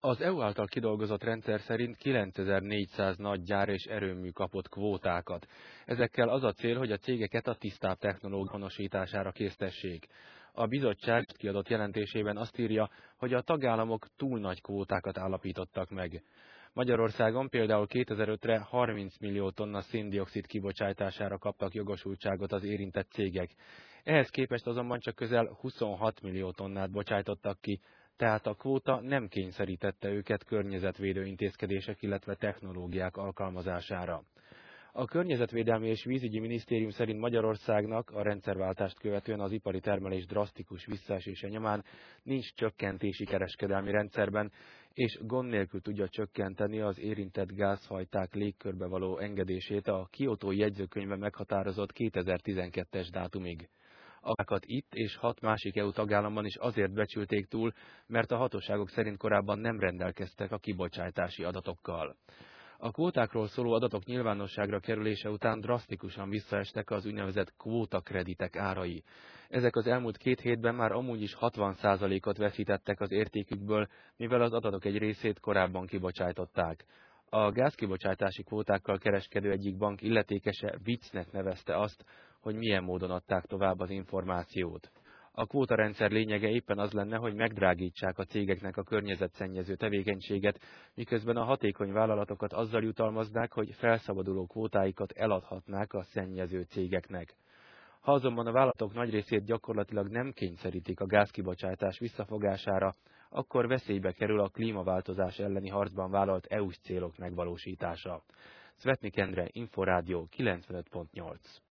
Az EU által kidolgozott rendszer szerint 9400 nagy gyár és erőmű kapott kvótákat. Ezekkel az a cél, hogy a cégeket a tisztább technológia honosítására késztessék. A bizottság kiadott jelentésében azt írja, hogy a tagállamok túl nagy kvótákat állapítottak meg. Magyarországon például 2005-re 30 millió tonna szén-dioxid kibocsátására kaptak jogosultságot az érintett cégek. Ehhez képest azonban csak közel 26 millió tonnát bocsájtottak ki, tehát a kvóta nem kényszerítette őket környezetvédő intézkedések, illetve technológiák alkalmazására. A Környezetvédelmi és Vízügyi Minisztérium szerint Magyarországnak a rendszerváltást követően az ipari termelés drasztikus visszaesése nyomán nincs csökkentési kereskedelmi rendszerben, és gond nélkül tudja csökkenteni az érintett gázfajták légkörbe való engedését a Kiotói jegyzőkönyvben meghatározott 2012-es dátumig. A kákat itt és 6 másik EU tagállamban is azért becsülték túl, mert a hatóságok szerint korábban nem rendelkeztek a kibocsátási adatokkal. A kvótákról szóló adatok nyilvánosságra kerülése után drasztikusan visszaestek az úgynevezett kvótakreditek árai. Ezek az elmúlt 2 hétben már amúgy is 60%-ot veszítettek az értékükből, mivel az adatok egy részét korábban kibocsájtották. A gázkibocsátási kvótákkal kereskedő egyik bank illetékese viccnek nevezte azt, hogy milyen módon adták tovább az információt. A kvótarendszer lényege éppen az lenne, hogy megdrágítsák a cégeknek a környezetszennyező tevékenységet, miközben a hatékony vállalatokat azzal jutalmaznák, hogy felszabaduló kvótáikat eladhatnák a szennyező cégeknek. Ha azonban a vállalatok nagy részét gyakorlatilag nem kényszerítik a gázkibocsátás visszafogására, akkor veszélybe kerül a klímaváltozás elleni harcban vállalt EU-s célok megvalósítása. Szvetnik Endre, Inforádió 95.8.